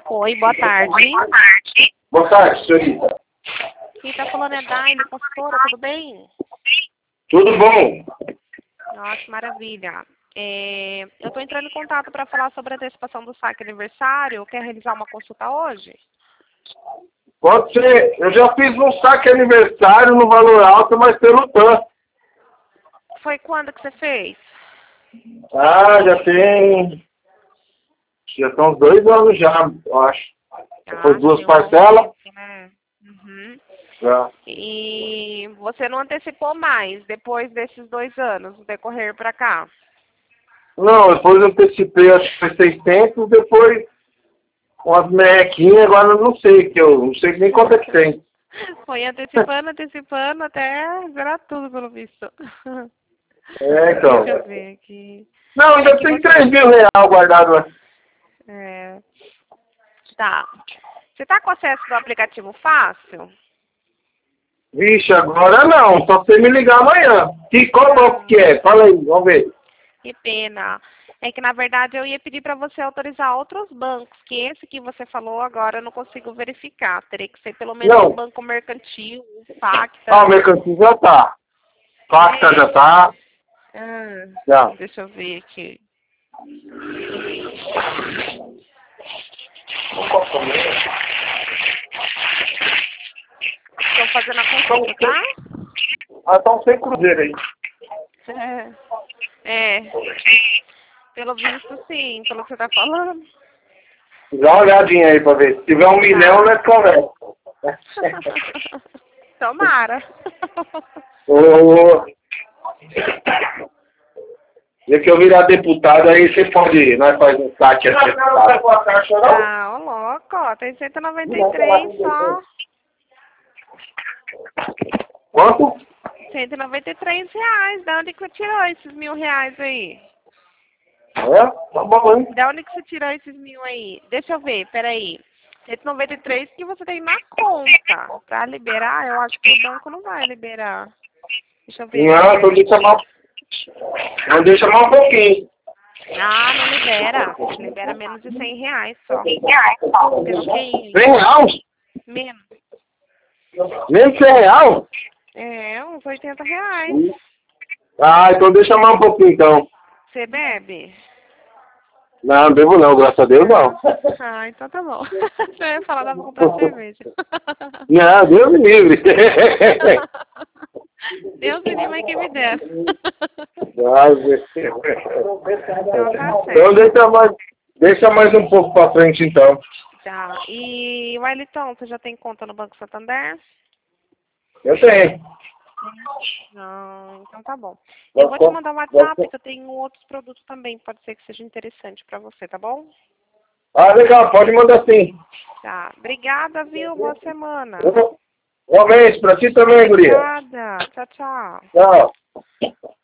Oi, boa tarde. Boa tarde, senhorita. Quem tá falando é Daile, pastora, tudo bem? Tudo bom? Nossa, maravilha. Eu tô entrando em contato para falar sobre a antecipação do saque aniversário. Quer realizar uma consulta hoje? Pode ser. Eu já fiz um saque aniversário no valor alto, mas pelo TAM. Foi quando que você fez? Ah, já são uns 2 anos já, eu acho. Foi Já 2 tem um bom parcelas. tempo, né? Uhum. Já. E você não antecipou mais depois desses 2 anos, no decorrer para cá? Não, depois eu antecipei, acho que foi 600, depois umas merrequinhas, agora eu não sei, que eu não sei nem quanto é que tem. Foi antecipando até zerar tudo, pelo visto. É, então. Deixa eu ver aqui. Não, ainda Que tem você... 3 mil reais guardado lá. Tá. Você tá com acesso do aplicativo fácil? Vixe, agora não, só você me ligar amanhã. Qual banco que é? Fala aí, vamos ver. Que pena. É que, na verdade, eu ia pedir para você autorizar outros bancos, que esse que você falou agora eu não consigo verificar. Teria que ser pelo menos Não. o Banco Mercantil, o Facta. Ah, o mercantil já tá. Facta já tá. Já. Deixa eu ver aqui. Estou fazendo a consulta, tá? Ah, tá um 100 cruzeiro aí. Pelo visto, sim, pelo que você tá falando. Dá uma olhadinha aí pra ver. Se tiver 1 milhão, nós conversa. Tomara. Ô. E que eu virar deputado, aí você pode ir. Nós faz um saque aqui. Ah, ô louco, ó, tem 193 só. Quanto? R$ 193. Da onde que você tirou esses R$ 1.000 aí? É? Tá bom, hein? Da onde que você tirou esses 1.000 aí? Deixa eu ver, peraí. 193 que você tem na conta. Pra liberar, eu acho que o banco não vai liberar. Deixa eu ver. Não, então deixa mais um pouquinho. Ah, não libera. Libera menos de R$ 100 só. Pelo QI. 100 reais? Menos. Menos 100 reais? É, uns R$ 80. Ah, então deixa mais um pouquinho, então. Você bebe? Não, não bebo não, graças a Deus não. Ah, então tá bom. Você ia falar da comprar cerveja. Não, Deus me livre. Deus me livre, mas quem me dera. Então deixa mais um pouco pra frente, então. Tá. E, Wellington, você já tem conta no Banco Santander? Eu tenho. Não, então tá bom. Eu vou te mandar um WhatsApp, que eu tenho outros produtos também, pode ser que seja interessante pra você, tá bom? Ah, legal, pode mandar sim. Tá. Obrigada, viu? Boa semana. Um beijo pra ti também, guria. Obrigada. Tchau, tchau. Tchau.